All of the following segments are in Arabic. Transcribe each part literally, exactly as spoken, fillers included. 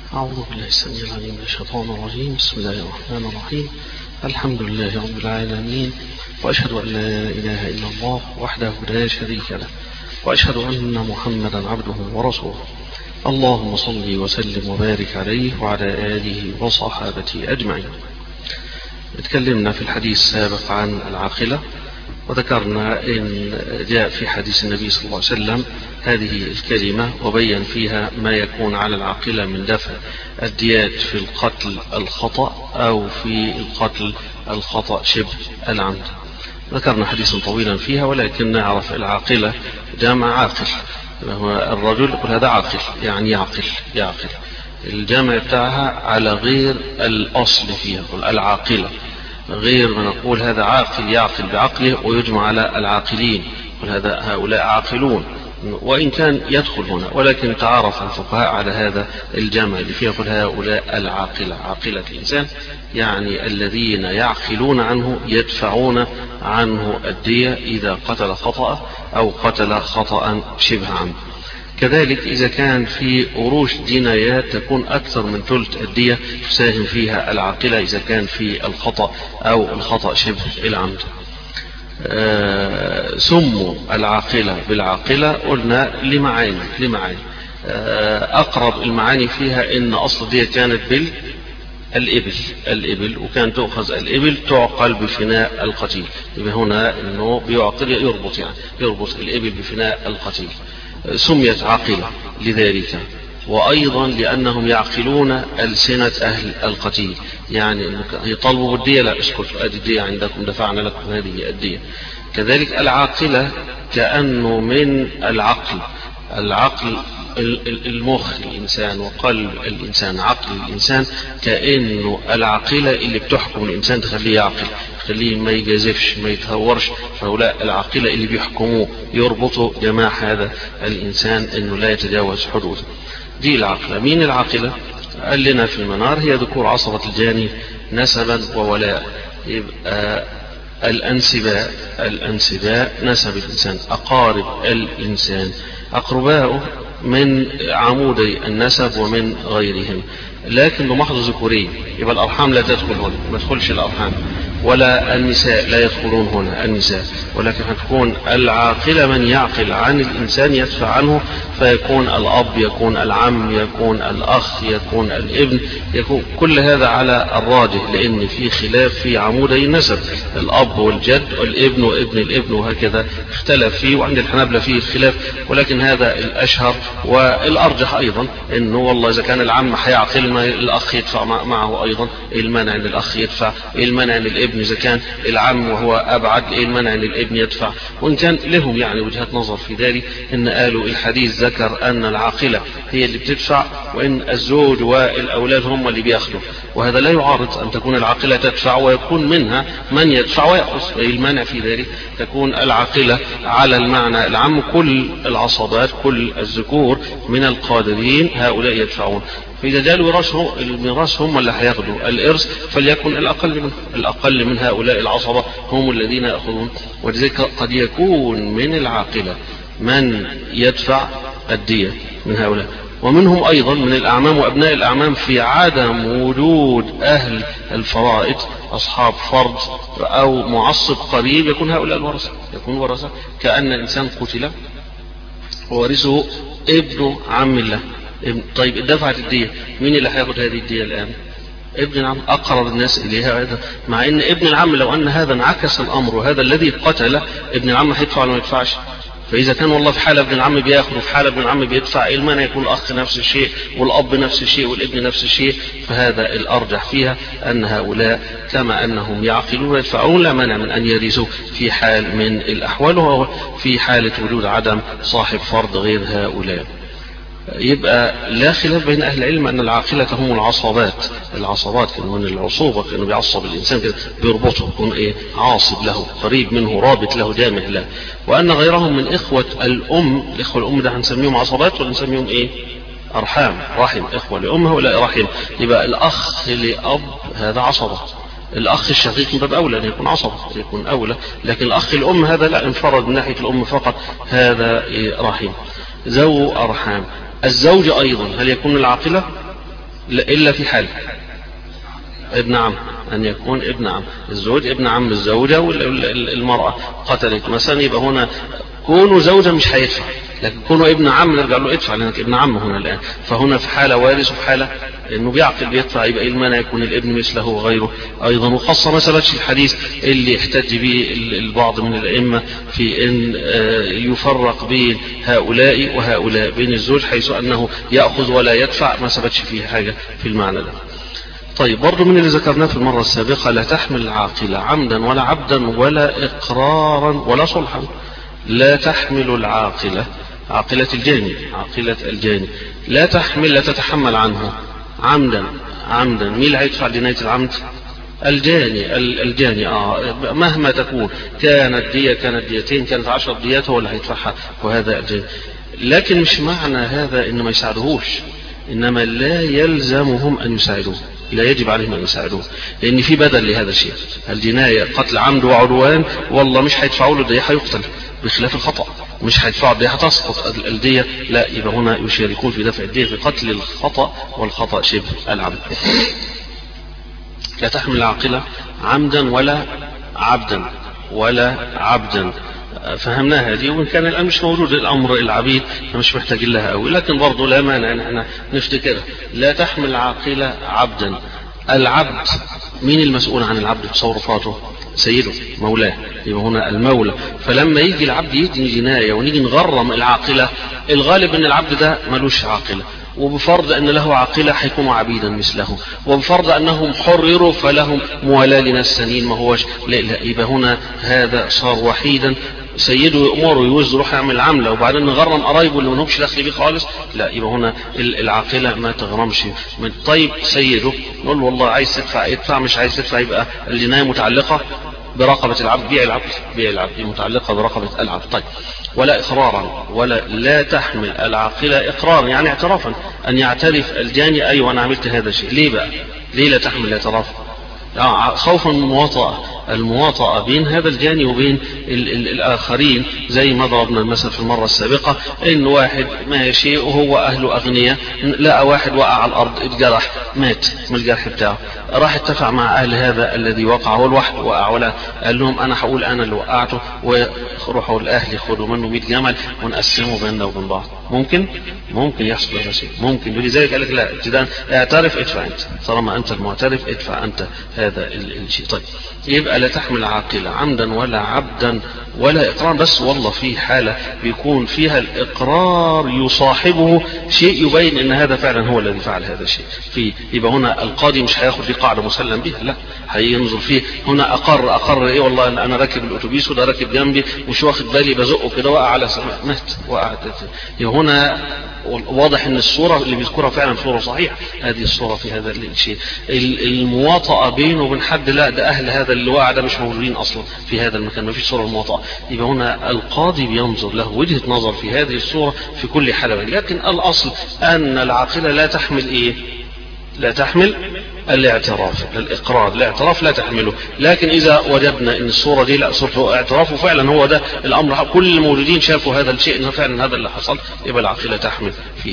أعوذ بالله السميع العليم من الشيطان الرجيم. بسم الله الرحمن الرحيم. الحمد لله رب العالمين، وأشهد أن لا إله إلا الله وحده لا شريك له، وأشهد أن محمدا عبده ورسوله. اللهم صل وسلم وبارك عليه وعلى آله وصحابته أجمعين. اتكلمنا في الحديث السابق عن العاقلة، وذكرنا إن جاء في حديث النبي صلى الله عليه وسلم هذه الكلمة وبين فيها ما يكون على العاقلة من دفع الديات في القتل الخطأ أو في القتل الخطأ شبه العمد. ذكرنا حديثا طويلا فيها، ولكن نعرف العاقلة جمع عاقل. الرجل يقول هذا عاقل، يعني يعقل يعقل الجمع بتاعها على غير الأصل فيها، العاقلة غير ما نقول هذا عاقل يعقل بعقله ويجمع على العاقلين، وهذا هؤلاء عاقلون، وإن كان يدخل هنا، ولكن تعارف الفقهاء على هذا الجمع اللي فيه يقول هؤلاء العاقلة. عاقلة الإنسان يعني الذين يعقلون عنه، يدفعون عنه الدية إذا قتل خطأ أو قتل خطأ شبه عمد. كذلك إذا كان في أروش جنايات تكون أكثر من ثلث الدية تساهم فيها العاقلة إذا كان في الخطأ أو الخطأ شبه العمد. آه سموا العاقلة بالعاقلة قلنا لمعاني لمعاني آه أقرب المعاني فيها إن أصل دي كانت بالإبل الإبل وكان تؤخذ الإبل تعقل بفناء القتيل. يبقى هنا إنه بيعقل يربط يعني يربط الإبل بفناء القتيل. سميت عاقلة لذلك، وأيضا لأنهم يعقلون ألسنة أهل القتيل، يعني يطلبوا بالدية، لا اسكتوا ادي الدية عندكم دفعنا لكم هذه الدية. كذلك العاقلة كأنه من العقل، العقل المخ الإنسان وقلب الإنسان، عقل الإنسان كأنه العاقلة اللي بتحكم الإنسان تخليه يعقل، تخليه ما يجازفش ما يتهورش. فهؤلاء العاقلة اللي بيحكموه يربطوا جماع هذا الإنسان إنه لا يتجاوز حدوده. دي العاقلة. مين العاقلة؟ قال لنا في المنار هي ذكور عصبة الجاني نسبا وولاء. يبقى الأنسباء الأنسباء نسب الإنسان، أقارب الإنسان أقرباؤه من عمودي النسب ومن غيرهم، لكن بمحض ذكورين. يبقى الأرحام لا تدخل هنا، ما تدخلش الأرحام، ولا النساء لا يدخلون هنا النساء، ولكن هتكون العاقلة من يعقل عن الإنسان يدفع عنه، فيكون الأب، يكون العم، يكون الأخ، يكون الابن، يكون كل هذا على الراجح، لأن في خلاف في عمودي النسب، الأب والجد والابن وابن الابن وهكذا اختلف فيه، وعند الحنابلة فيه خلاف، ولكن هذا الأشهر والأرجح أيضا إنه والله إذا كان العم هيعقل ما الأخ يدفع معه أيضا. المنع أن الأخ يدفع، المنع أن الابن إذا كان العم وهو أبعد، المنع أن الابن يدفع، وإن كان لهم يعني وجهات نظر في ذلك. إن قالوا الحديث ذكر أن العاقلة هي اللي بتدفع، وإن الزوج والأولاد هم اللي بيأخذوا، وهذا لا يعارض أن تكون العاقلة تدفع ويكون منها من يدفع ويأخذ. المنع في ذلك تكون العاقلة على المعنى العام، كل العصبات كل الذكور من القادرين هؤلاء يدفعون. فإذا جاء الميراث هم اللي هياخدوا الإرث، فليكن الأقل من الأقل من هؤلاء العصبة هم الذين يأخذون. ولذلك قد يكون من العاقلة من يدفع الدية من هؤلاء، ومنهم أيضا من الأعمام وأبناء الأعمام في عدم وجود أهل الفرائض أصحاب فرض أو معصب قريب، يكون هؤلاء الورثة، يكون ورثة. كأن إنسان قتل وورثه ابن عم الله. طيب دفعت الدية، مين اللي هياخد هذه الدية الآن؟ ابن العم، أقرب الناس إليها هذا، مع إن ابن العم لو أن هذا انعكس الأمر وهذا الذي قتل ابن العم هيدفع ولا ما يدفعش؟ فإذا كان والله في حالة ابن العم بياخد وفي حالة ابن العم بيدفع، المانع يكون الأخ نفس الشيء والأب نفس الشيء والابن نفس الشيء. فهذا الأرجح فيها أن هؤلاء كما أنهم يعقلون يدفعون، لا مانع من أن يرثوا في حال من الأحوال، وهو في حالة وجود عدم صاحب فرض غير هؤلاء. يبقى لا خلاف بين أهل العلم أن العاقلة هم العصبات. العصبات كانوا من العصوبة، كانوا بيعصب الإنسان كده بيربطه، يكون إيه عاصب له، قريب منه، رابط له، جامع له. وأن غيرهم من إخوة الأم، الإخوة الأم ده هنسميهم عصبات ولا نسميهم إيه؟ أرحام، رحم، إخوة لأمه ولا رحم. يبقى الأخ لأب هذا عصبة، الأخ الشقيق من باب أولى أن يكون عصبة، يكون أولى، لكن الأخ الأم هذا لا، انفرد من ناحية الأم فقط، هذا رحم. ذو أرحام. الزوج أيضا هل يكون العاقلة؟ إلا في حال ابن عم، أن يكون ابن عم الزوج، ابن عم الزوجة، والمرأة قتلت مثلا، يبقى هنا كونه زوجة مش هيدفع، لكن كونه ابن عم نرجع له ادفع لأنك ابن عم هنا الآن. فهنا في حالة وارث وفي حالة انه بيعقل بيدفع، يبقى ايه المانع يكون الابن مثله وغيره ايضا. وخاصة ما ثبتش الحديث اللي احتج به البعض من الائمة في ان يفرق بين هؤلاء وهؤلاء، بين الزوج حيث انه يأخذ ولا يدفع، ما ثبتش فيه حاجة في المعنى ده. طيب برضو من اللي ذكرناه في المرة السابقة، لا تحمل العاقلة عمدا ولا عبدا ولا إقرارا ولا صلحا. لا تحمل العاقلة، عاقلة الجاني، عاقلة الجاني لا تحمل، لا تتحمل عنه عمدا. عمدا مين اللي هيدفع جناية العمد؟ الجاني. الجاني آه مهما تكون، كانت دية، كانت ديتين، كانت عشر ديات، هو اللي هيدفعها، وهذا الجاني. لكن مش معنى هذا إنه ما يساعدهوش، إنما لا يلزمهم أن يساعدوه، لا يجب عليهم أن يساعدوه، لأن في بدل لهذا الشيء. الجناية قتل عمد وعدوان، والله مش هيدفعوا له الدية، هيقتل، بخلاف الخطأ مش هيدفعوا الدية، هتسقط الدية، لا، يبقى هنا يشاركون في دفع الدية بقتل الخطأ، والخطأ شبه العمد. لا تحمل العاقلة عمدا ولا عبدا ولا عبدا. فهمناها دي، وإن كان الآن مش موجود الأمر العبيد فمش محتاج لها قوي، لكن برضو لا مانع أن احنا نفتكرها. لا تحمل العاقلة عبدا. العبد مين المسؤول عن العبد بتصرفاته؟ سيده، مولاه، يبقى هنا المولى. فلما يجي العبد يدني جناية ونيجي نغرم العاقلة، الغالب ان العبد ده ملوش عاقلة، وبفرض ان له عاقلة هيكونوا عبيدا مثله، وبفرض انهم حرروا فلهم موالاه لناس سنين، ما هوش لا لا، يبقى هنا هذا صار وحيدا، سيده يأمره يوز روح يعمل عملة، وبعدين نغرم قرايبه اللي منهمش دخل بيه خالص، لا، يبقى هنا العاقلة ما تغرمش. طيب سيده نقول له والله عايز تدفع ادفع، مش عايز تدفع يبقى الجناية متعلقة برقبة العبد، بيع العبد، بيع العبد متعلقة برقبة العبد. طيب ولا إقرارا، ولا لا تحمل العاقلة إقرارا يعني اعترافا، أن يعترف الجاني أيوة أنا عملت هذا الشيء. ليه بقى؟ ليه لا تحمل الاعتراف؟ خوفا من المواطأة، المواطأة بين هذا الجاني وبين ال ال الآخرين، زي ما ضربنا المثل في المرة السابقة، إن واحد ماشي وهو أهله أغنياء، لقى واحد وقع على الأرض اتجرح، مات من الجرح بتاعه، راح اتفق مع أهل هذا الذي وقع، هو لوحده وقع، ولا قال لهم أنا هقول أنا اللي وقعته، وروحوا الأهل ياخدوا منه مئة جمل ونقسمه بيننا وبين بعض. ممكن ممكن يحصل هذا الشيء، ممكن. ولذلك قال لك لا، ابتداء اعترف ادفع أنت، طالما أنت المعترف ادفع أنت هذا الشيء. طيب يبقى لا تحمل عاقلة عمدا ولا عبدا ولا إقرار. بس والله في حالة بيكون فيها الإقرار يصاحبه شيء يبين ان هذا فعلا هو الذي فعل هذا الشيء فيه، يبقى هنا القاضي مش هياخد دي قاعدة مسلم بها، لا، هينظر فيه هنا اقر اقر ايه، والله انا راكب الاتوبيس وده راكب جنبي مش واخد بالي، بزقه كده وقع على سماء مات، وقع. هنا واضح ان الصورة اللي بيذكرها فعلا صورة صحيحة، هذه الصورة في هذا الشيء. المواطأة بينه وبين حد، لا، ده اهل هذا اللي وقع ده مش موجودين اصلا في هذا المكان، ما فيش صورة المواطأة، يبقى هنا القاضي بينظر له وجهة نظر في هذه الصورة في كل حالة. لكن الاصل ان العاقلة لا تحمل ايه؟ لا تحمل الاعتراف، الاقرار، الاعتراف لا تحمله. لكن اذا وجدنا ان الصورة دي لا، صورته اعتراف وفعلا هو ده الامر، كل الموجودين شافوا هذا الشيء انه فعلا هذا اللي حصل، يبقى العاقلة تحمل فيه.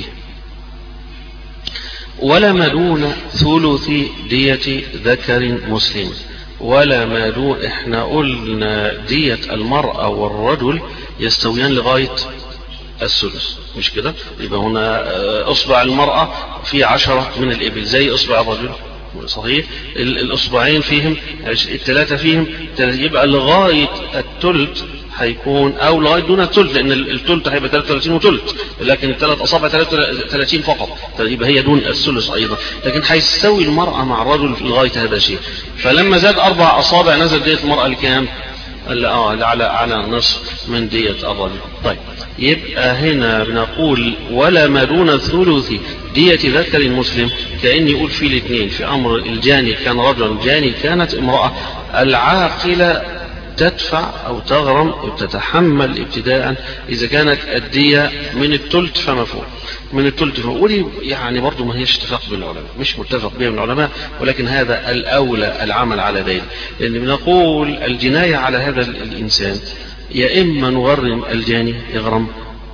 ولا ما دون ثلث دية ذكر مسلم، ولا ما دون، احنا قلنا دية المرأة والرجل يستويان لغاية الثلث، مش كده؟ يبقى هنا اصبع المرأة في عشرة من الابل زي اصبع الرجل، صحيح؟ الاصبعين فيهم الثلاثة فيهم، يبقى لغاية الثلث هيكون، او لغايه دون الثلث، لان الثلث هيبقى ثلاثة وثلاثين وثلث، لكن الثلاث اصابع ثلاثة وثلاثين فقط، يبقى هي دون الثلث ايضا. لكن هيستوي المرأة مع الرجل لغايه هذا الشيء. فلما زاد اربع اصابع نزل دية المرأة لكام؟ اه على على نصف من دية الرجل. طيب يبقى هنا بنقول ولا ما دون ثلث دية ذكر مسلم، كأن يقول في الاثنين، في امر الجاني كان رجل، جاني كانت امرأة، العاقلة تدفع أو تغرم أو تتحمل ابتداء إذا كانت الدية من الثلث فما فوق، من الثلث فما ودي يعني برضو ما هيش اتفاق بين العلماء، مش متفق بين العلماء، ولكن هذا الأولى العمل على ذلك، لأن بنقول الجناية على هذا الإنسان يا إما نغرم الجاني يغرم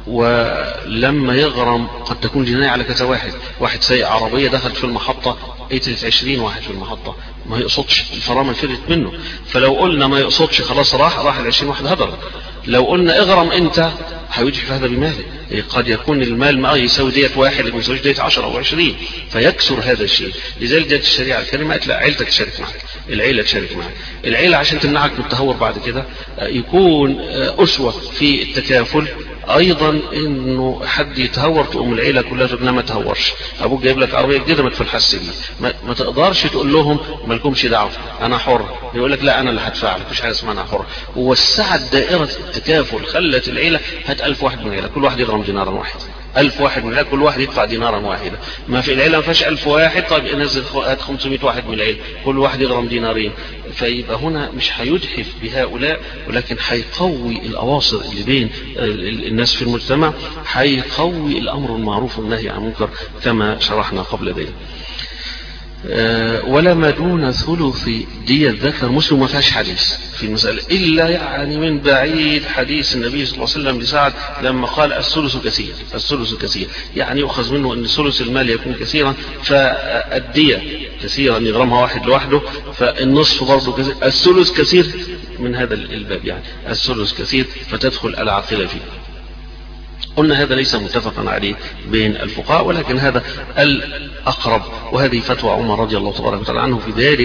ولما يغرم قد تكون جناية على كذا واحد، واحد سايق عربية دخل في المحطة قتلت عشرين واحد في المحطة، ما يقصدش، الفرامل فرقت منه. فلو قلنا ما يقصدش خلاص راح راح العشرين واحد هدر. لو قلنا اغرم انت هيجحف هذا بماله، قد يكون المال ما يساوي ديت واحد ما يساويش ديت عشرة او عشرين فيكسر هذا الشيء. لذلك جاءت الشريعة الكريمة قالت لا، عيلتك تشارك معك، العيلة تشارك معك. العيلة عشان تمنعك من التهور بعد كده يكون أسوة في التكافل. ايضا انه حد يتهور تقوم العيله كلها تقول ما تهورش، ابوك جايب لك عربيه جديده ما تفلحش بيه، ما, ما تقدرش تقول لهم ما لكمش دعوه انا حر، يقول لك لا انا اللي هدفع لك، مفيش حاجه اسمها انا حر. ووسعت دائره التكافل، خلت العيله هات ألف واحد من العيله كل واحد يغرم دينارا واحد، ألف واحد من العيله كل واحد يدفع دينارا واحدا. ما في العيله ما فيش ألف واحد، طيب نزل هات خمسمائة واحد من العيله كل واحد يغرم دينارين. فيبقى هنا مش هيجحف بهؤلاء، ولكن هيقوي الاواصر اللي بين الناس في المجتمع، هيقوي الامر المعروف والنهي عن المنكر كما شرحنا قبل ذلك. أه ولا ما دون ثلث دية ذكر مسلم ما فيهاش حديث في المسألة إلا يعني من بعيد حديث النبي صلى الله عليه وسلم لسعد لما قال الثلث كثير، الثلث كثير يعني يؤخذ منه أن ثلث المال يكون كثيرا، فالدية كثيرا يغرمها واحد لوحده، فالنصف برضه كثير، الثلث كثير من هذا الباب، يعني الثلث كثير فتدخل العاقلة فيه. قلنا هذا ليس متفقا عليه بين الفقهاء، ولكن هذا الأقرب، وهذه فتوى عمر رضي الله تبارك وتعالى عنه في ذلك،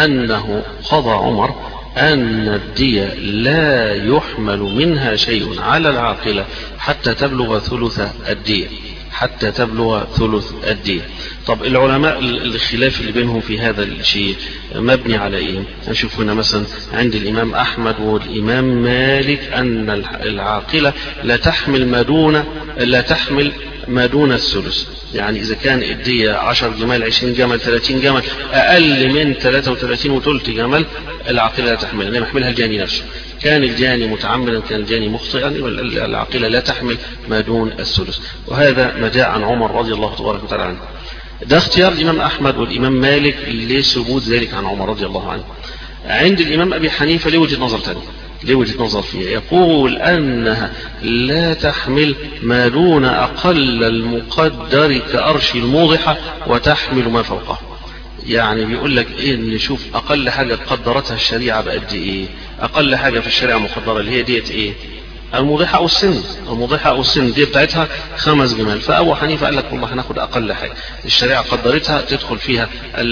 أنه قضى عمر أن الدية لا يحمل منها شيء على العاقلة حتى تبلغ ثلث الدية، حتى تبلغ ثلث الدية. طب العلماء الخلاف اللي بينهم في هذا الشيء مبني على ايه؟ نشوف هنا مثلا عند الامام احمد والامام مالك ان العاقلة لا تحمل ما دون لا تحمل ما دون الثلث، يعني اذا كان الدية عشر جمال عشرين جمل ثلاثين جمل اقل من ثلاثة وثلاثين وثلث جمل العاقلة لا تحملها، انما يحملها الجاني نفسه. كان الجاني متعمدا كان الجاني مخطئا العاقلة لا تحمل ما دون الثلث. وهذا ما جاء عن عمر رضي الله تبارك وتعالى عنه. ده اختيار الامام احمد والامام مالك لثبوت ذلك عن عمر رضي الله عنه. عند الامام ابي حنيفه له وجهه نظر ثانيه، له وجهه نظر فيها، يقول انها لا تحمل ما دون اقل المقدر كأرش الموضحه وتحمل ما فوقه. يعني بيقول لك ايه، نشوف اقل حاجه قدرتها الشريعه بقد ايه. اقل حاجه في الشريعه مقدره اللي هي ديت ايه؟ الموضحة أو السن، الموضحة أو السن دي بتاعتها خمس جمال. فأبو حنيفة قال لك والله هناخد أقل حاجة الشريعة قدرتها تدخل فيها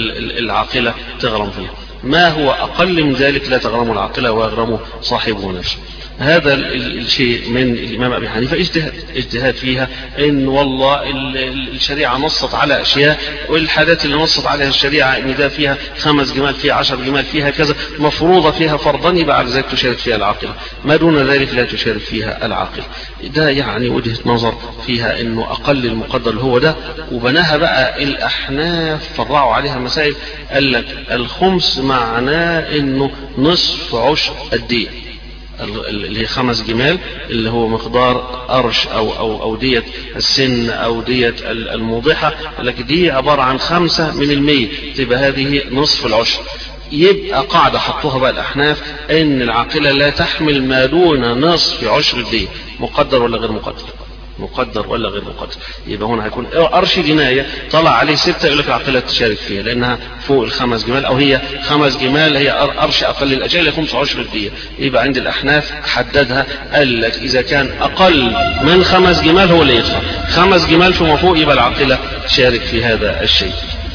العاقلة تغرم فيها، ما هو أقل من ذلك لا تغرم العاقلة ويغرم صاحبه نفسه. هذا الشيء من الإمام أبي حنيفة اجتهاد اجتهاد فيها، إن والله الشريعة نصت على أشياء، والحاجات اللي نصت عليها الشريعة إن ده فيها خمس جمال فيها عشر جمال فيها كذا مفروضة فيها فرضا، يبقى على ذلك تشارك فيها العاقلة، ما دون ذلك لا تشارك فيها العاقلة. ده يعني وجهة نظر فيها إنه أقل المقدر هو ده. وبناها بقى الأحناف فرعوا عليها مسائل، قال لك الخمس معناه إنه نصف عشر الدية اللي هي خمس جمال، اللي هو مقدار أرش أو أو أو دية السن أو دية الموضحة، لكن دي عبارة عن خمسة من المية، تبقى هذه نصف العشر. يبقى قاعدة حطوها بقى الأحناف إن العاقلة لا تحمل ما دون نصف عشر الدية، مقدر ولا غير مقدر؟ مقدر ولا غير مقدر؟ يبقى هنا هيكون أرش جناية طلع عليه ستة، يقول لك العاقلة تشارك فيها لأنها فوق الخمس جمال، أو هي خمس جمال هي أرش أقل الأجال هي خمس عشر الدية. يبقى عند الأحناف حددها، قال لك إذا كان أقل من خمس جمال هو اللي يدفع، خمس جمال فما فوق يبقى العاقلة تشارك في هذا الشيء.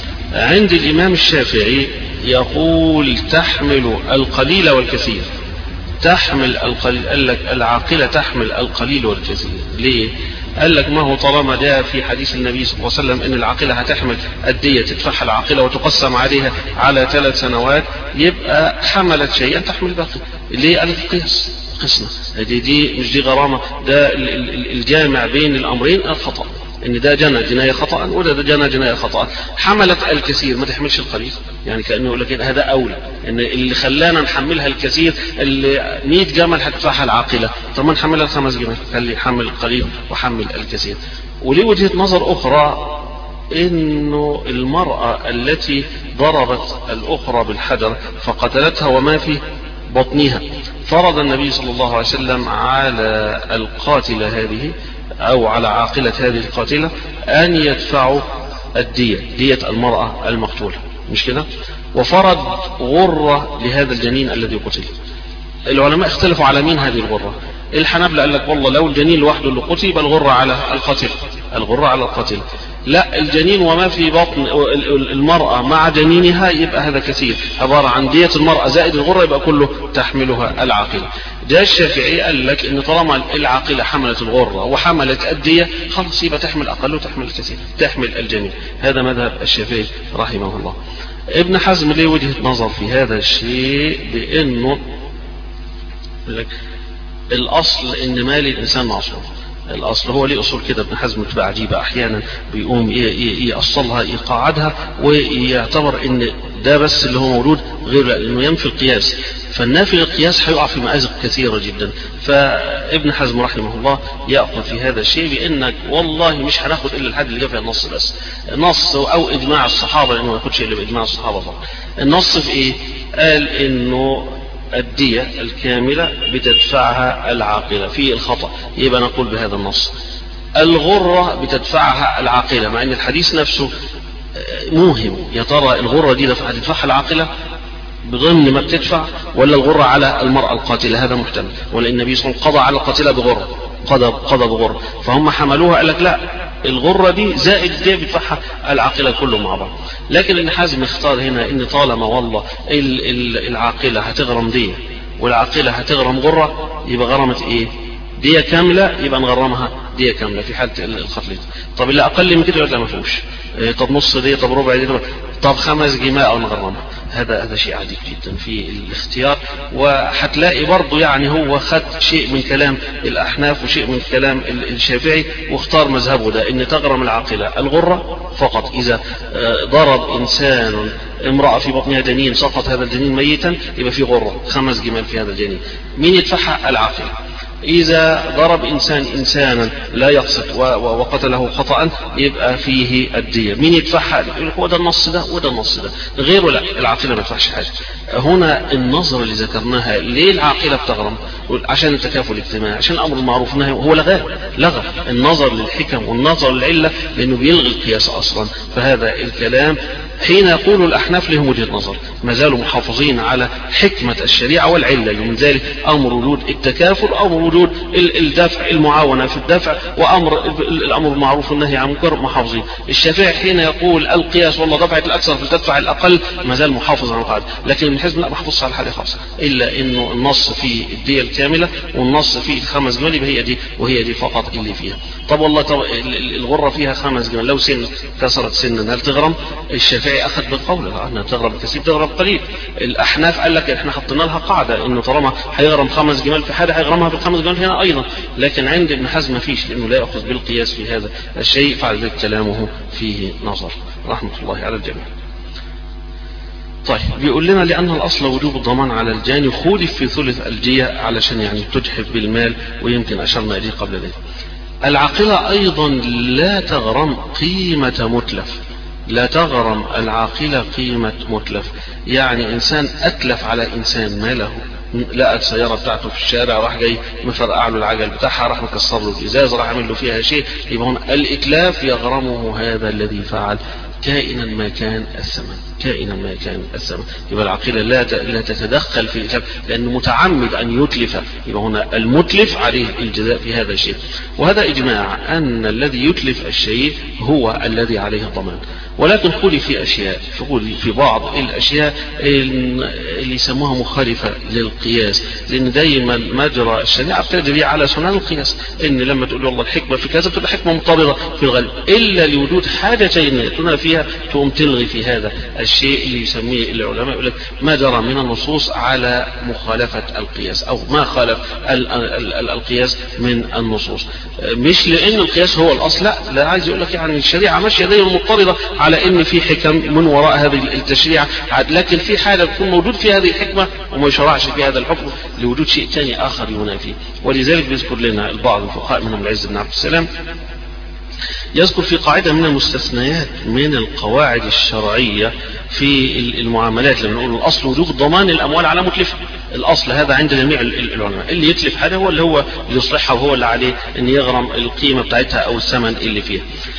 عند الإمام الشافعي يقول تحمل القليل والكثير، تحمل القليل، قال لك العاقلة تحمل القليل والكثير. ليه؟ قال لك ما هو طالما جاء في حديث النبي صلى الله عليه وسلم ان العاقلة هتحمل الدية تدفعها العاقلة وتقسم عليها على ثلاث سنوات، يبقى حملت شيئا تحمل باقي. ليه؟ قال لك قياس، قسنا دي دي مش دي غرامة، ده الجامع بين الامرين الخطأ، ان ده جنى جناية خطأ وده ده جنى جناية خطأ. حملت الكثير ما تحملش القليل، يعني كأنه يقول لك هذا أولى، ان اللي خلانا نحملها الكثير اللي مئة جمل هتدفعها العاقلة، طب ما نحملها الخمس جمل، خلي حمل القليل وحمل الكثير. وليه وجهة نظر أخرى، إنه المرأة التي ضربت الأخرى بالحجر فقتلتها وما في بطنها، فرض النبي صلى الله عليه وسلم على القاتلة هذه أو على عاقلة هذه القاتلة أن يدفعوا الدية، دية المرأة المقتولة، مش كده؟ وفرض غرة لهذا الجنين الذي قتل. العلماء اختلفوا على مين هذه الغرة. الحنابلة قال لك والله لو الجنين لوحده اللي قتل يبقى الغرة على القاتل، الغرة على القاتل. لا، الجنين وما في بطن المرأة مع جنينها يبقى هذا كثير، عبارة عن دية المرأة زائد الغرة يبقى كله تحملها العاقلة. ده الشافعي قال لك ان طالما العاقلة حملت الغرة وحملت الدية خلاص يبقى تحمل اقل وتحمل الكثير، تحمل الجميع. هذا مذهب الشافعي رحمه الله. ابن حزم ليه وجهة نظر في هذا الشيء، بانه الاصل ان مال الانسان معصوم. الاصل هو ليه اصول كده، ابن حزم بتبقى عجيبه احيانا، بيقوم يأصلها يقعدها ويعتبر ان ده بس اللي هو موجود، غير انه ينفي القياس. فالنافي للقياس هيقع في مآزق كثيره جدا. فابن حزم رحمه الله يأخذ في هذا الشيء بانك والله مش هناخد الا الحد اللي جاء فيها النص بس، نص او اجماع الصحابه، لانه ما ياخدش الا باجماع الصحابه فقط. النص في ايه؟ قال انه الدية الكاملة بتدفعها العاقلة في الخطأ، يبقى نقول بهذا النص. الغرة بتدفعها العاقلة، مع ان الحديث نفسه موهم، يا ترى الغرة دي هتدفعها العاقلة بضمن ما بتدفع ولا الغرة على المرأة القاتلة؟ هذا محتمل. ولا النبي صلى الله عليه وسلم قضى على القاتلة بغرة، قضى قضى بغرة، فهم حملوها قال لك لا، الغرة دي زائد دي بتدفعها العاقلة كله مع بعض. لكن ابن حزم اختار هنا ان طالما والله العاقلة هتغرم دية والعاقلة هتغرم غرة، يبقى غرمت ايه؟ دية كاملة، يبقى نغرمها دية كاملة في حالة القتل. طب اللي اقل من كده لا ما فيهوش، طب نص دية، طب ربع دية، طب خمس جماع او نغرمها. هذا هذا شيء عديد جدا في الاختيار. وهتلاقي برضه يعني هو خد شيء من كلام الاحناف وشيء من كلام الشافعي واختار مذهبه ده، ان تغرم العاقلة الغرة فقط اذا ضرب انسان امرأة في بطنها جنين سقط هذا الجنين ميتا، يبقى في غرة خمس جمال في هذا الجنين. مين يدفعها؟ العاقلة. إذا ضرب إنسان إنسانا لا يقصد وقتله خطأ يبقى فيه الدية. مين يدفعها؟ هو ده النص ده وده النص ده، غيره لا، العاقلة ما تدفعش حاجة. هنا النظر اللي ذكرناها، ليه العاقلة بتغرم؟ عشان التكافل الاجتماعي، عشان الأمر المعروف والنهي، هو لغى لغى النظر للحكم والنظر للعلة، لأنه بيلغي القياس أصلا. فهذا الكلام حين يقول الأحناف لهم وجهة نظر، ما زالوا محافظين على حكمة الشريعة والعلة، من ذلك أمر وجود التكافل، أمر وجود الدفع، المعاونة في الدفع، وأمر الأمر المعروف والنهي عن المنكر محافظين. الشافعي حين يقول القياس والله دفعت الأكثر فتدفع الأقل، ما زال محافظ على القاعدة. لكن من حزب لا، محافظ على حاجة خاصة، إلا إنه النص في الدية الكاملة والنص في الخمس جمال، هي دي وهي دي فقط اللي فيها. طب والله طب الغرة فيها خمس جمال، لو سن كسرت سنا هل تغرم؟ الشافعي أخذ بالقول أنها تغرم كثير تغرم قليل. الأحناف قال لك إحنا حطينا لها قاعدة إنه طالما هيغرم خمس جمال في حاجة هيغرمها في الخمس جمال هنا أيضا. لكن عند ابن حزم ما فيش، لأنه لا يأخذ بالقياس في هذا الشيء، فعل ذلك كلامه فيه نظر رحمة الله على الجميع. طيب بيقول لنا لأن الأصل وجوب الضمان على الجاني خولف في ثلث الجية علشان يعني تجحف بالمال، ويمكن أشرنا إليه قبل ذلك. العاقلة أيضا لا تغرم قيمة متلف، لا تغرم العاقلة قيمة متلف. يعني إنسان أتلف على إنسان ماله، لقى السيارة بتاعته في الشارع، راح جاي مفرقع له العجل بتاعها، راح مكسر له الإزاز، راح عمل له فيها شيء، يبقى هنا الإتلاف يغرمه هذا الذي فعل كائنا ما كان الثمن، كائنا ما كان الثمن. يبقى العاقلة لا لا تتدخل في الإتلاف لأنه متعمد أن يتلف، يبقى هنا المتلف عليه الجزاء في هذا الشيء. وهذا إجماع أن الذي يتلف الشيء هو الذي عليه الضمان. ولكن قولي في أشياء، قولي في بعض الأشياء اللي يسموها مخالفة للقياس، لأن دايما مجرى الشريعة بتجري على سنن القياس، إن لما تقول والله الحكمة في كذا بتبقى حكمة مضطردة في الغالب، إلا لوجود حاجتين يأتون فيها تقوم تلغي في هذا الشيء اللي يسميه العلماء يقول لك ما جرى من النصوص على مخالفة القياس، أو ما خالف ال ال ال القياس من النصوص، مش لأن القياس هو الأصل، لا لا عايز يقول لك يعني الشريعة ماشية دايما مضطردة على ان في حكم من وراء هذه التشريع، لكن في حاله تكون موجود في هذه الحكمه وما يشرعش في هذا الحكم لوجود شيء ثاني اخر ينافيه. ولذلك بيذكر لنا البعض الفقهاء منهم العز بن عبد السلام يذكر في قاعده من المستثنيات من القواعد الشرعيه في المعاملات، لما نقول الاصل وجوب ضمان الاموال على متلفها، الأصل هذا عند جميع العلماء، اللي يتلف حاجة هو اللي هو اللي يصلحها وهو اللي عليه أن يغرم القيمة بتاعتها أو الثمن اللي فيها.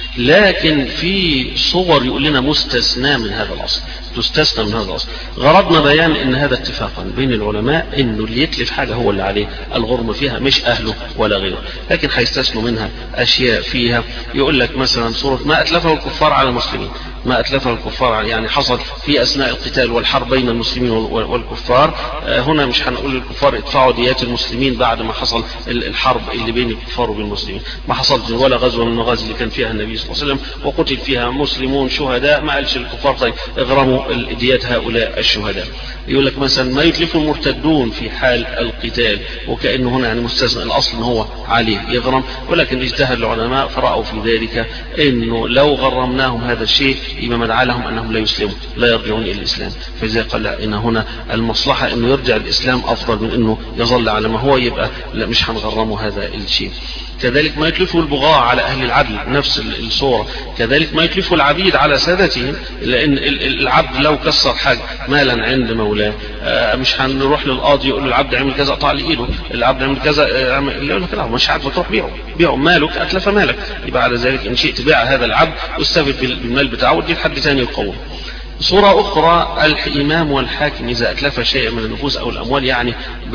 لكن في صور يقول لنا مستثنى من هذا الأصل، تستثنى من هذا الأصل. غرضنا بيان ان هذا اتفاقا بين العلماء انه اللي يتلف حاجة هو اللي عليه الغرم فيها مش اهله ولا غيره، لكن هيستثنوا منها اشياء فيها. يقول لك مثلا صورة ما اتلفه الكفار على المسلمين، ما اتلفه الكفار يعني حصل في اثناء القتال والحرب بين المسلمين والكفار. هنا مش هنقول للكفار ادفعوا ديات المسلمين بعد ما حصل الحرب اللي بين الكفار وبين المسلمين، ما حصلش ولا غزوة من المغازي اللي كان فيها النبي صلى الله عليه وسلم وقتل فيها مسلمون شهداء، ما قالش الكفار طيب اغرموا ديات هؤلاء الشهداء. يقول لك مثلا ما يتلف المرتدون في حال القتال، وكأنه هنا يعني مستثنى، الاصل ان هو عليه يغرم، ولكن اجتهد العلماء فرأوا في ذلك انه لو غرمناهم هذا الشيء يبقى مدعى لهم انهم لا يسلموا لا يرجعون الى الاسلام، فاذا قال ان هنا المصلحة انه يرجع الاسلام افضل من انه يظل على ما هو، يبقى لا مش هنغرمه هذا الشيء. كذلك ما يتلفه البغاة على أهل العدل نفس الصورة. كذلك ما يتلفه العبيد على سادتهم، لأن العبد لو كسر حاجة مالا عند مولاه مش هنروح للقاضي يقول له العبد عمل كذا قطع لي ايده، العبد عمل كذا يقول لك لا مش عارف تروح بيعه بيعه مالك أتلف مالك، يبقى على ذلك إن شئت بيع هذا العبد واستفد بالمال بتاعه ودي لحد ثاني القوم. صورة أخرى الإمام والحاكم إذا أتلف شيئا من النفوس أو الأموال يعني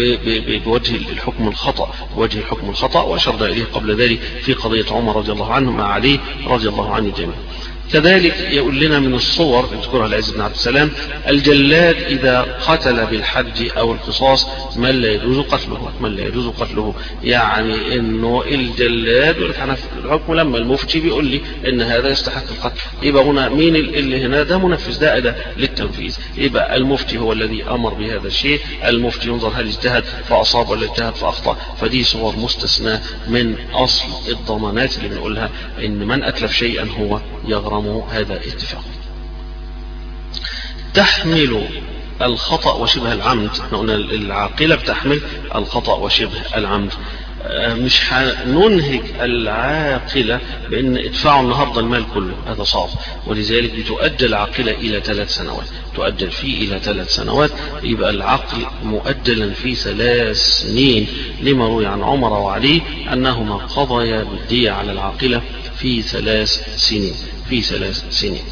بوجه الحكم الخطأ، وجه الحكم الخطأ، وأشرنا إليه قبل ذلك في قضية عمر رضي الله عنه مع علي رضي الله عنه جميعا. كذلك يقول لنا من الصور يذكرها العز بن عبد السلام الجلاد إذا قتل بالحد أو القصاص من لا يجوز قتله، من لا يجوز قتله يعني إنه الجلاد أنا في الحكم لما المفتي بيقول لي إن هذا يستحق القتل، يبقى هنا مين اللي هنا ده منفذ ده ده للتنفيذ، يبقى المفتي هو الذي أمر بهذا الشيء، المفتي ينظر هل اجتهد فأصاب ولا اجتهد فأخطأ. فدي صور مستثنى من أصل الضمانات اللي بنقولها إن من أتلف شيئا هو يغرم هذا اتفاق. تحمل الخطأ وشبه العمد، احنا قلنا العاقلة بتحمل الخطأ وشبه العمد، مش هننهج العاقلة بأن ادفعوا النهاردة المال كله، هذا صعب، ولذلك بتؤجل العاقلة إلى ثلاث سنوات، تؤجل فيه إلى ثلاث سنوات، يبقى العقل مؤجلا في ثلاث سنين، لما روي عن عمر وعلي أنهما قضيا بالدية على العاقلة في ثلاث سنين في ثلاث سنين.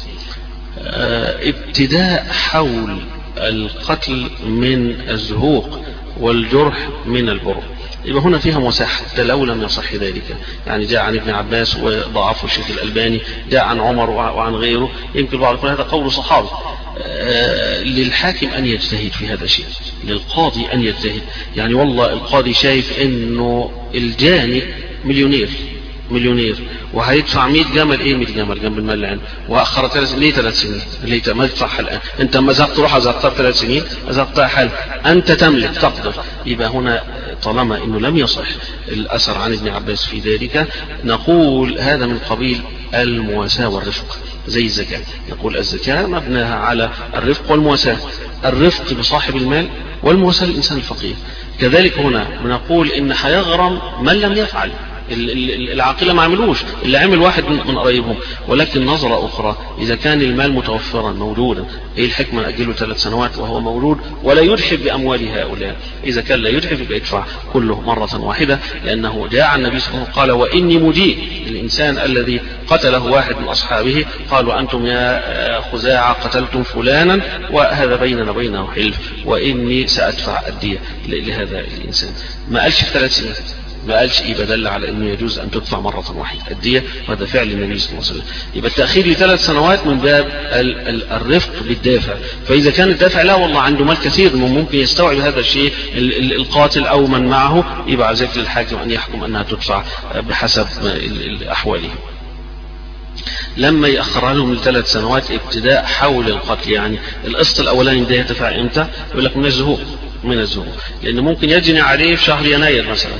اه ابتداء حول القتل من الزهوق والجرح من البر، يبقى هنا فيها مساحة، ده لو لم يصح ذلك، يعني جاء عن ابن عباس وضعفه الشيخ الألباني، جاء عن عمر وعن غيره، يمكن بعض يقول هذا قول صحابي. آه للحاكم أن يجتهد في هذا الشيء، للقاضي أن يجتهد، يعني والله القاضي شايف انه الجاني مليونير مليونير وهيدفع مية جمل، ايه مية جمل جنب المال اللي عنده، واخر ثلاث ليه ثلاث سنين ليه ما تدفعها الان، انت ما زهقت تروح زهقتها ثلاث سنين زهقتها حال، انت تملك تقدر. يبقى هنا طالما انه لم يصح الاثر عن ابن عباس في ذلك نقول هذا من قبيل المواساة والرفق، زي الزكاة، نقول الزكاة مبناها على الرفق والمواساة، الرفق بصاحب المال والمواساة للإنسان الفقير. كذلك هنا بنقول ان هيغرم من لم يفعل، العاقلة ما عملوش، اللي عمل واحد من قريبهم، ولكن نظرة أخرى إذا كان المال متوفرا موجودا، إيه الحكمة أجله ثلاث سنوات وهو موجود ولا يرحب بأموال هؤلاء؟ إذا كان لا يرحب يبقى يدفع كله مرة واحدة، لأنه جاء عن النبي صلى الله عليه وسلم قال وإني مجيء، الإنسان الذي قتله واحد من أصحابه قال وأنتم يا خزاعة قتلتم فلانا وهذا بيننا وبينه حلف وإني سأدفع الدية لهذا الإنسان، ما قالش في ثلاث سنين، ما قالش ايه، بدل على انه يجوز ان تدفع مرة واحدة الدية، وهذا فعل النبي صلى الله عليه وسلم. يبقى التأخير لثلاث سنوات من باب الرفق بالدافع، فاذا كان الدافع لا والله عنده مال كثير ممكن يستوعب هذا الشيء القاتل او من معه، يبقى ذلك للحاكم ان يحكم انها تدفع بحسب احواله. لما يأخرها لهم لثلاث سنوات ابتداء حول القتل، يعني القسط الاولاني ده يدفع امتى؟ يقول لك من الزهور من الزهور، لأنه ممكن يجني عليه في شهر يناير مثلا،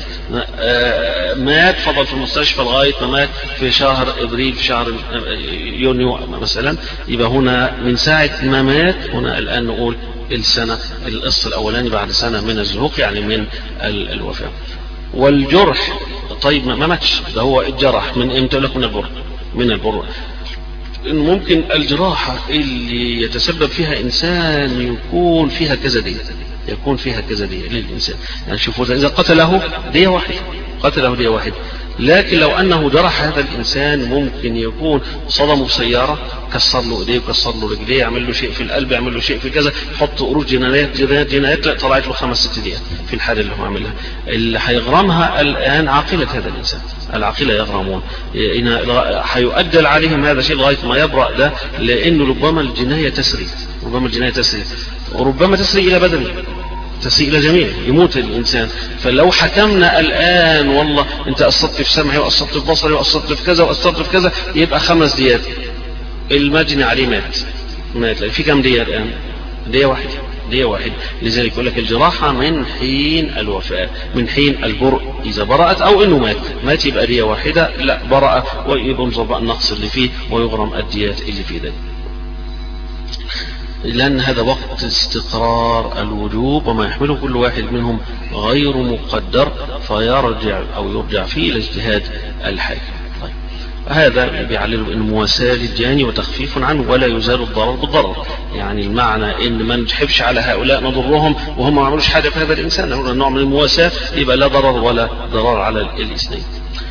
مات فضل في المستشفى لغاية ما مات في شهر إبريل في شهر يونيو مثلا، يبقى هنا من ساعة ما مات هنا الآن نقول السنة القسط الأولاني بعد سنة من الزهوق يعني من الوفاة. والجرح طيب ما ماتش ده هو اتجرح من امتى؟ لك من البر من البر إنه ممكن الجراحة اللي يتسبب فيها إنسان يكون فيها كذا دية يكون فيها كذا دية للإنسان. يعني شوفوا إذا قتله دية واحدة، قتله دية واحدة. لكن لو أنه جرح هذا الإنسان ممكن يكون صدمه بسيارة، كسر له إيديه وكسر له رجليه، يعمل له شيء في القلب، يعمل له شيء في كذا، حط قروش جنايات جنايات جنايات، لا طلعت له خمس ست ديات في الحالة اللي هو عملها. اللي هيغرمها الآن عاقلة هذا الإنسان، العاقلة يغرمون، هيؤجل عليهم هذا الشيء لغاية ما يبرأ ده، لأنه ربما الجناية تسري، ربما الجناية تسري وربما تسري إلى بدنه، تسيء إلى جميع، يموت الإنسان. فلو حكمنا الآن والله أنت قصرت في سمعي وقصرت في بصري وقصرت في كذا وقصرت في كذا، يبقى خمس ديات، المجني عليه مات مات في كم دية الآن؟ دية واحدة، دية واحدة. لذلك يقول لك الجراحة من حين الوفاة، من حين البرء، إذا برأت أو إنه مات مات يبقى دية واحدة، لا برأ وينظر بقى النقص اللي فيه ويغرم الديات اللي فيه ده، لأن هذا وقت استقرار الوجوب وما يحمله كل واحد منهم غير مقدر، فيرجع أو يرجع فيه إلى اجتهاد الحاكم. طيب هذا بيعلل إن مواساة للجاني وتخفيف عنه ولا يزال الضرر بالضرر. يعني المعنى إن ما نجحبش على هؤلاء نضرهم وهم ما عملوش حاجة في هذا الإنسان، نقول نوع من المواساة، يبقى لا ضرر ولا ضرر على الاثنين.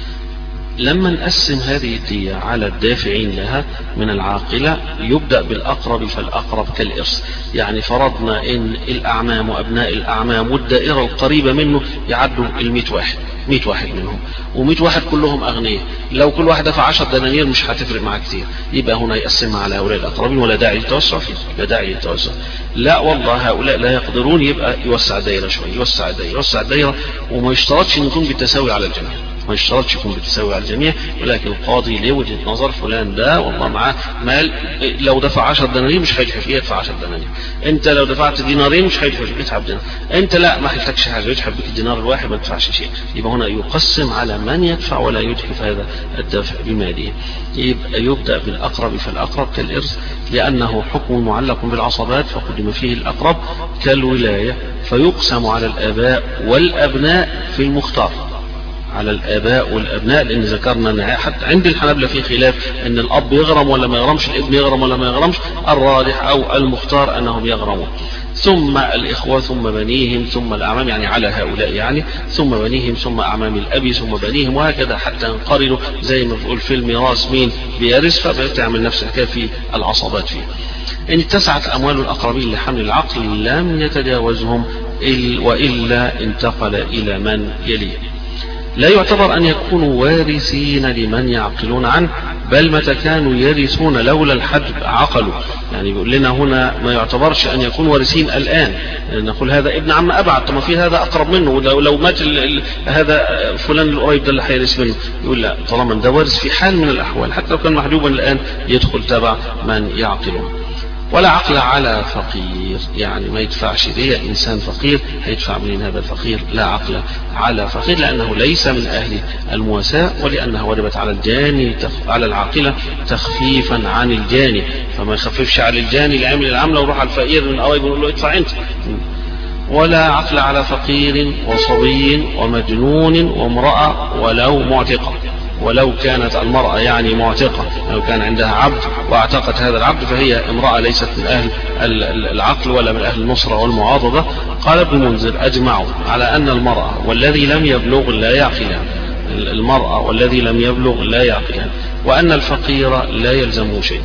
لما نقسم هذه الدية على الدافعين لها من العاقلة، يبدأ بالأقرب فالأقرب كالإرث. يعني فرضنا إن الأعمام وأبناء الأعمام والدائرة القريبة منه يعدوا المئة واحد، مئة واحد منهم، ومئة واحد كلهم أغنياء، لو كل واحد دفع عشر دنانير مش هتفرق معاه كتير، يبقى هنا يقسمها على هؤلاء الأقربين ولا داعي للتوسع فيه، لا داعي للتوسع. لا والله هؤلاء لا يقدرون، يبقى يوسع الدائرة شوي، يوسع الدائرة يوسع الدائرة وما يشترطش أن يكون بالتساوي على الجميع، ما يشترطش يكون بالتساوي على الجميع، ولكن القاضي له وجهة نظر، فلان ده والله معاه مال، لو دفع عشر دنانير مش هيجحف، يدفع عشر دنانير. انت لو دفعت دينارين مش هيجحف، يدفع دينار. انت لا ما حيحتاجش حاجه، يجحف بك الدينار الواحد ما تدفعش شيء. يبقى هنا يقسم على من يدفع ولا يجحف هذا الدفع بماله. يبقى يبدا بالاقرب فالاقرب كالارث، لانه حكم معلق بالعصبات فقدم فيه الاقرب كالولايه، فيقسم على الاباء والابناء في المختار، على الآباء والأبناء، لأن ذكرنا أن حتى عند الحنابلة في خلاف أن الأب يغرم ولا ما يغرمش، الابن يغرم ولا ما يغرمش، الراجح أو المختار أنهم يغرمون، ثم الإخوة ثم بنيهم ثم الأعمام، يعني على هؤلاء يعني، ثم بنيهم ثم أعمام الأب ثم بنيهم، وهكذا حتى ينقرضوا زي ما بقول في الميراث مين بيرث، فبتعمل نفس الحكاية في العصبات فيه. إن اتسعت أموال الأقربين لحمل العقل لم يتجاوزهم وإلا انتقل إلى من يليه. لا يعتبر أن يكونوا وارثين لمن يعقلون عنه، بل متى كانوا يرثون لولا الحجب عقلوا. يعني بيقول لنا هنا ما يعتبرش أن يكونوا وارثين الآن، نقول هذا ابن عم أبعد، طب ما في هذا أقرب منه، ولو لو مات هذا فلان القريب ده اللي هيرث منه، يقول لا، طالما ده وارث في حال من الأحوال حتى لو كان محجوبا الآن يدخل تبع من يعقلون. ولا عقل على فقير، يعني ما يدفعش دية إنسان فقير، هيدفع منين هذا الفقير؟ لا عقل على فقير، لأنه ليس من أهل المواساة، ولأنها وجبت على الجاني على العاقلة تخفيفا عن الجاني، فما يخففش على الجاني اللي عمل العملة وروح على الفقير من قرايبه يقول له ادفع أنت. ولا عقل على فقير وصبي ومجنون وامرأة ولو معتقة، ولو كانت المرأة يعني معتقة، لو كان عندها عبد واعتقت هذا العبد فهي امرأة ليست من أهل العقل ولا من أهل النصرة والمعاضدة. قال ابن منذر أجمعوا على أن المرأة والذي لم يبلغ لا يعقلان، المرأة والذي لم يبلغ لا يعقلان، وأن الفقير لا يلزمه شيء.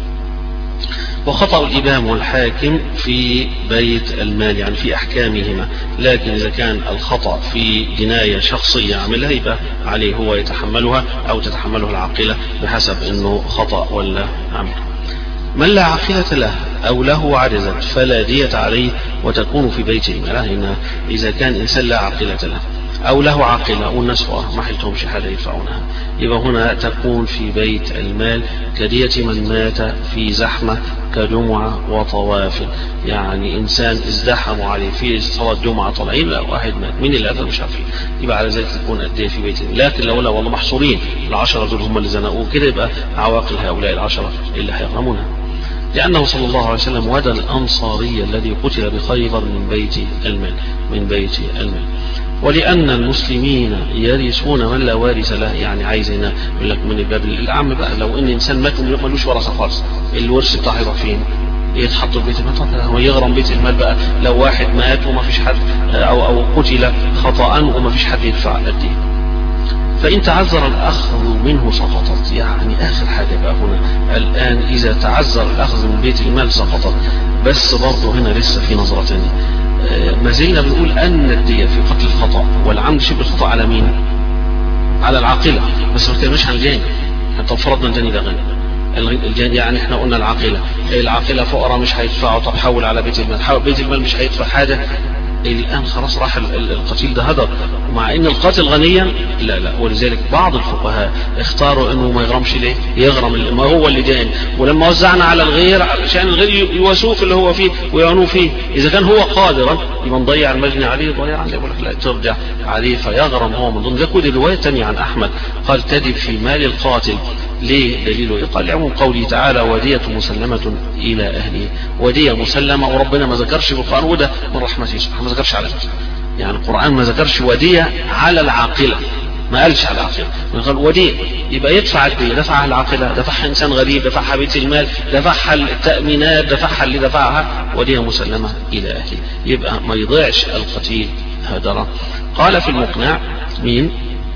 وخطأ الإمام والحاكم في بيت المال يعني في أحكامهما، لكن إذا كان الخطأ في جناية شخصية عملها يبقى عليه هو يتحملها أو تتحمله العاقلة بحسب أنه خطأ ولا عمل. من لا عاقلة له أو له عجزت فلا دية عليه وتكون في بيت المال. إذا كان إنسان لا عاقلة له أو له عاقلة والناس ما حلتهمش حاجة يدفعونها، يبقى هنا تكون في بيت المال كدية من مات في زحمة كجمعة وطواف. يعني إنسان ازدحموا عليه في صلاة جمعة طالعين، لا واحد مات، مين اللي قتل مش عارفين، يبقى على ذلك تكون الدية في بيت المال. لكن لو لا والله محصورين العشرة دول هم اللي زنقوه كده، يبقى عواقل هؤلاء العشرة اللي هيغرمونها، لأنه صلى الله عليه وسلم ودى الأنصاري الذي قتل بخيبر من بيت المال من بيت المال. ولأن المسلمين يرثون من لا وارث له، يعني عايز هنا يقول لك من الباب العام بقى، لو ان انسان مات ملوش ورثه خالص، الورث بتاعه يروح فين؟ يتحط في بيت المال. طبعا هو يغرم بيت المال بقى لو واحد مات وما فيش حد او او قتل خطأ وما فيش حد يدفع الدين. فإن تعذر الأخذ منه سقطت. يعني آخر حاجة بقى هنا الآن إذا تعذر الأخذ من بيت المال سقطت. بس برضه هنا لسه في نظرة ثانية. ما زلنا بنقول أن الدية في قتل الخطأ والعمد شبه الخطأ على مين؟ على العاقلة. بس ما بنتكلمش عن الجاني. طب فرضنا الجاني ده غني، الجاني يعني احنا قلنا العاقلة العاقلة فقراء مش هيدفعوا، طب حول على بيت المال، حول بيت المال مش هيدفع حاجة. الآن خلاص راح القتيل ده هدر، مع ان القاتل غنيا لا لا. ولذلك بعض الفقهاء اختاروا انه ما يغرمش. ليه؟ يغرم ما هو اللي جاني، ولما وزعنا على الغير عشان الغير يواسوه في اللي هو فيه ويعانوه فيه. اذا كان هو قادرا يبقى نضيع المجني عليه، ضيع عليه، يقول لك لا ترجع عليه فيغرم هو من ضمن. ذكر الرواية الثانية عن احمد قال تجب في مال القاتل. ليه؟ دليله قال لعموم قوله تعالى ودية مسلمة إلى أهله. ودية مسلمة، وربنا ما ذكرش في القرآن، وده من رحمته سبحانه ما ذكرش على نفسه. يعني القرآن ما ذكرش ودية على العاقلة، ما قالش على العاقلة، قال ودية. يبقى يدفع الدية، دفعها العاقلة، دفعها إنسان غريب، دفعها بيت المال، دفعها التأمينات، دفعها اللي دفعها. ودية مسلمة إلى أهله، يبقى ما يضيعش القتيل هدرا. قال في المقنع مين؟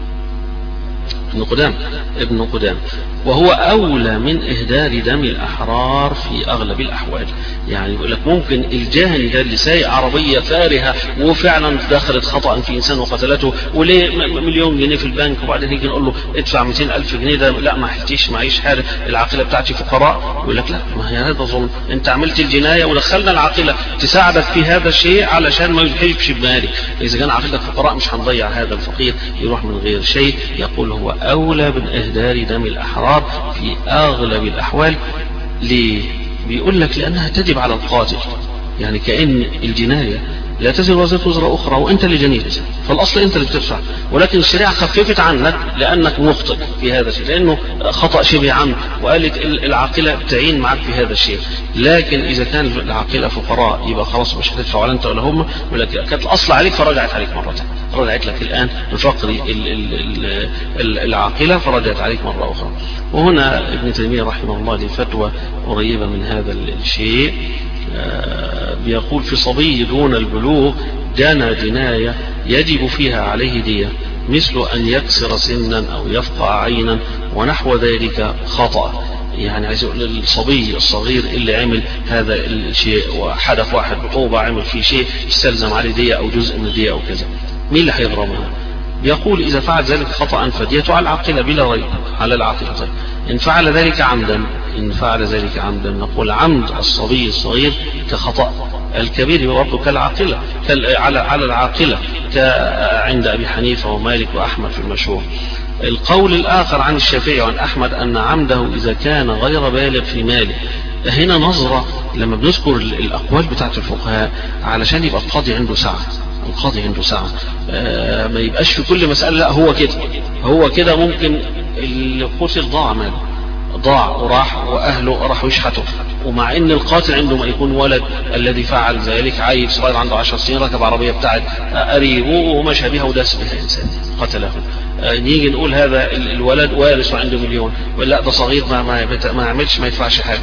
ابن قدام ابن قدام وهو أولى من إهدار دم الأحرار في أغلب الأحوال. يعني يقول لك ممكن الجاهل ده اللي سايق عربية فارهة وفعلا دخلت خطأ في إنسان وقتلته، وليه مليون جنيه في البنك، وبعدين يجي نقول له ادفع مئتين ألف جنيه، ده لا ما حلتيش معيش حاجة، العاقلة بتاعتي فقراء. يقول لك لا، ما هي هذا ظلم، أنت عملت الجناية ودخلنا العاقلة تساعدك في هذا الشيء علشان ما يجحفش بمالك. إذا كان عاقلتك فقراء مش هنضيع هذا الفقير يروح من غير شيء. يقول هو أولى من إهدار دم الأحرار في أغلب الأحوال. ليه؟ بيقول لك لأنها تجب على القاتل. يعني كأن الجناية لا تزر وزر وزر أخرى وأنت اللي جنيت، فالأصل أنت اللي بتدفع، ولكن الشريعة خففت عنك لأنك مخطئ في هذا الشيء، لأنه خطأ شبه عمد، وقالت العاقلة تعين معك في هذا الشيء. لكن إذا كان العاقلة فقراء يبقى خلاص مش هتدفع ولا أنت ولا هم، ولكن كانت الأصل عليك فرجعت عليك مرة ثانية، رجعت لك الآن بفقر العاقلة فرجعت عليك مرة أخرى. وهنا ابن تيمية رحمه الله له فتوى قريبة من هذا الشيء، بيقول في صبي دون البلوغ جنى جناية يجب فيها عليه دية، مثل أن يكسر سنا أو يفقع عينا ونحو ذلك خطأ. يعني عايز يقول الصبي الصغير اللي عمل هذا الشيء وحدث واحد عقوبة عمل فيه شيء استلزم عليه دية أو جزء من الدية أو كذا، مين اللي هيغرمها؟ يقول إذا فعل ذلك خطأ فديته على العاقلة بلا ريب، على العاقلة. طيب إن فعل ذلك عمدا، إن فعل ذلك عمدا نقول عمد الصبي الصغير كخطأ، الكبير برضه كالعاقلة على على العاقلة كعند أبي حنيفة ومالك وأحمد في المشهور. القول الآخر عن الشافعي وعن أحمد أن عمده إذا كان غير بالغ في ماله. هنا نظرة لما بنذكر الأقوال بتاعت الفقهاء علشان يبقى القاضي عنده سعة، القاضي عنده سعة، آه ما يبقاش في كل مسألة لا هو كده هو كده. ممكن اللي قتل ضاع ماله، ضاع وراح وأهله راحوا يشحتوا، ومع ان القاتل عنده ما يكون ولد الذي فعل ذلك عيل صغير عنده عشر سنين ركب عربية بتاعت قريبه ومشى بها وداس بها إنسان قتله، آه نيجي نقول هذا الولد وارث وعنده مليون، ولا ده صغير ما ما ما يعملش ما يدفعش حاجة،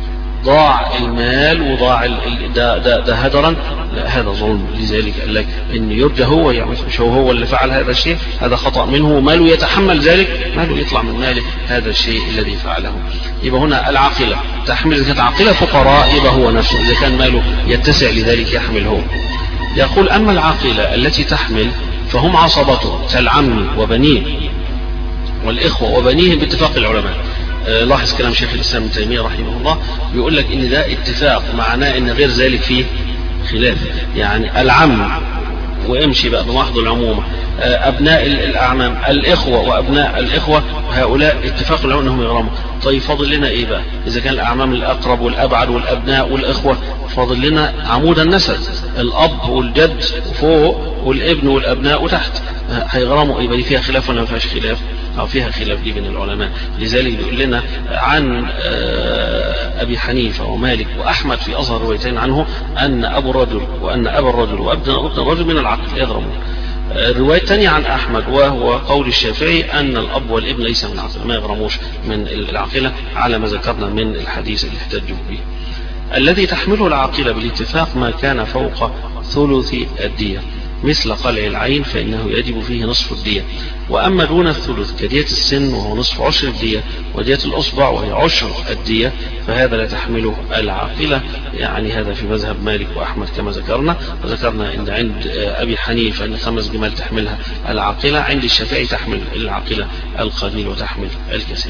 ضاع المال وضاع ده, ده, ده هدرا، لا هذا ظلم. لذلك قال لك ان يرجى هو يعني مش هو هو اللي فعل هذا الشيء، هذا خطأ منه، ماله يتحمل ذلك، ماله يطلع من ماله هذا الشيء الذي فعله. يبقى هنا العاقلة تحمل، إذا كانت عاقلة فقراء يبقى هو نفسه، إذا كان ماله يتسع لذلك يحمل هو. يقول أما العاقلة التي تحمل فهم عصبته كالعم وبنيه والإخوة وبنيهم باتفاق العلماء. لاحظ كلام شيخ الإسلام ابن تيمية رحمه الله، بيقول لك ان ده اتفاق معناه ان غير ذلك فيه خلاف. يعني العم وامشي بقى بمحض العمومة، ابناء الاعمام، الاخوة وابناء الاخوة، هؤلاء اتفاق العلماء انهم يغرموا. طيب فاضل لنا ايه بقى؟ اذا كان الاعمام الاقرب والابعد والابناء والاخوة، فاضل لنا عمود النسب، الاب والجد فوق والابن والابناء وتحت، هيغرموا ايه؟ فيها خلاف ولا ما فيهاش خلاف؟ أو فيها خلاف دي بين العلماء. لذلك بيقول لنا عن أبي حنيفة ومالك وأحمد في أظهر روايتين عنه أن أبو الرجل وأن أبا الرجل وابن الرجل من العقل يغرمون. الرواية الثانية عن أحمد وهو قول الشافعي أن الأب والابن ليس من العقل، ما يغرموش من العقلة على ما ذكرنا من الحديث اللي احتجوا به. الذي تحمله العاقلة بالاتفاق ما كان فوق ثلث الدية مثل قلع العين فإنه يجب فيه نصف الدية، وأما دون الثلث كدية السن وهو نصف عشر الدية ودية الأصبع وهي عشر الدية فهذا لا تحمله العاقلة. يعني هذا في مذهب مالك وأحمد كما ذكرنا، وذكرنا إن عند أبي حنيفة أن خمس جمال تحملها العاقلة، عند الشافعي تحمل العاقلة القليل وتحمل الكثير.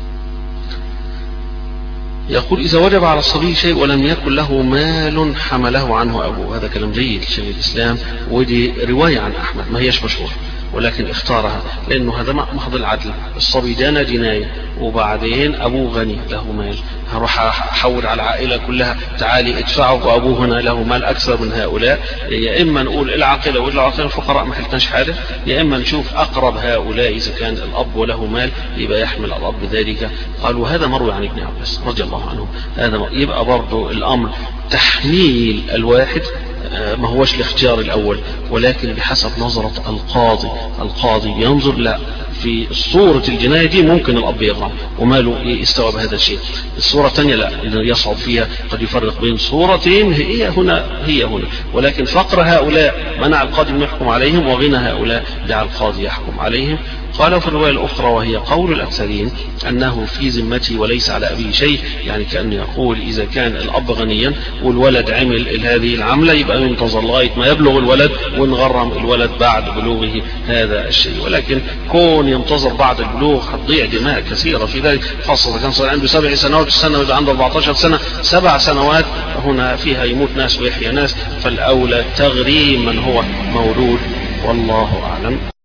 يقول إذا وجب على الصبي شيء ولم يكن له مال حمله عنه أبوه، هذا كلام جيد شيخ الإسلام، ودي رواية عن أحمد ما هيش مشهورة ولكن اختارها لأنه هذا محض العدل. الصبي دانا جناية وبعدين أبوه غني له مال، هروح أحول على العائلة كلها تعالي ادفعوا وأبوه هنا له مال أكثر من هؤلاء، يا إما نقول العاقلة والعاقلة الفقراء ما حلتناش حاجة، يا إما نشوف أقرب هؤلاء إذا كان الأب وله مال يبقى يحمل الأب ذلك. قالوا هذا مروي عن ابن عباس رضي الله عنه، هذا يبقى برضو الأمر تحميل الواحد ما هوش الاختيار الأول ولكن بحسب نظرة القاضي. القاضي ينظر لا في صورة الجناية دي ممكن الأب يغرم وماله يستوعب هذا الشيء، الصورة الثانية لا يصعب فيها، قد يفرق بين صورتين هي هنا هي هنا، ولكن فقر هؤلاء منع القاضي من يحكم عليهم وغنى هؤلاء دعا القاضي يحكم عليهم. قالوا في الرواية الأخرى وهي قول الأكثرين أنه في ذمتي وليس على أبيه شيء، يعني كأنه يقول إذا كان الأب غنيا والولد عمل هذه العملة يبقى ينتظر لغاية ما يبلغ الولد ونغرم الولد بعد بلوغه هذا الشيء، ولكن كون ينتظر بعد البلوغ هتضيع دماء كثيرة في ذلك، خاصة كان صار عنده سبع سنوات السنة ويبقى عنده أربعة عشر سنة، سبع سنوات هنا فيها يموت ناس ويحيى ناس، فالأولى تغريم من هو مولود والله أعلم.